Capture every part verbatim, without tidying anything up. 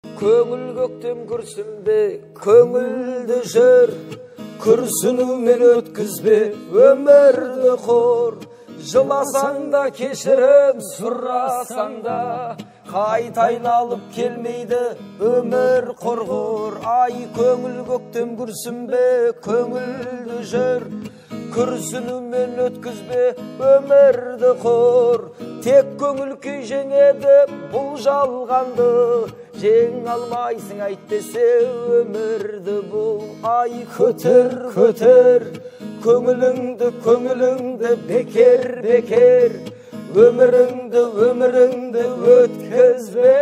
Көңіл көктем күрсінбе, көңілді жүр, күрсінумен өткізбе өмірді қор. Жыласаң да кешірім сұрасаң да, қайта айналып келмейді өмір құрғыр. Ай, көңіл көктем күрсінбе, көңілді жүр, күрсінумен өткізбе өмірді қор. Тек көңіл күй жеңеді бұл жалғанды, жең алмайсың әйтпесе өмірді бұл. Ай, көтер, көтер, көңіліңді, көңіліңді бекер, бекер, өміріңді, өміріңді өткізбе.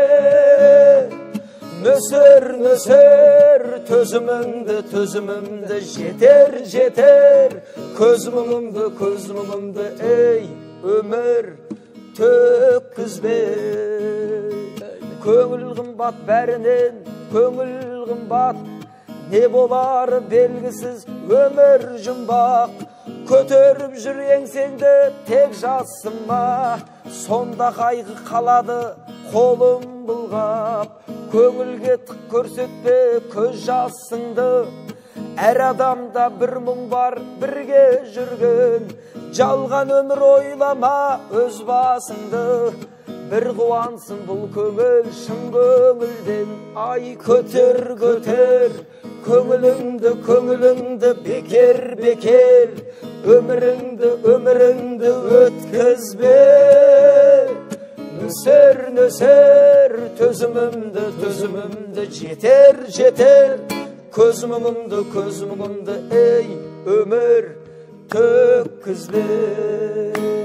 Нөсер, нөсер, төзіміңді, төзімімді жетер, жетер, көз мұңымды, көз мұңымды, ей, өмір төккізбе. Көңіл қымбат бәрінен, көңіл қымбат, не болары белгісіз өмір жұмбақ. Көтеріп жүр еңсеңді тек жасыма, сонда қайғы қалады қолым бұлғап. Көңілге тық көрсетпе көз жасыңды, әр адамда бір мұң бар бірге жүрген. Жалған өмір ойлама өз басыңды, бір қуансын бұл көңіл шын көңілден. Ай, көтер, көтер, көңіліңді, көңіліңді бекер, бекер, өміріңді, өміріңді өткізбе. Нөсер, нөсер, төзімімді, төзімімді жетер, жетер, көз мұңымды, көз мұңымды, ей, өмір төккізбе.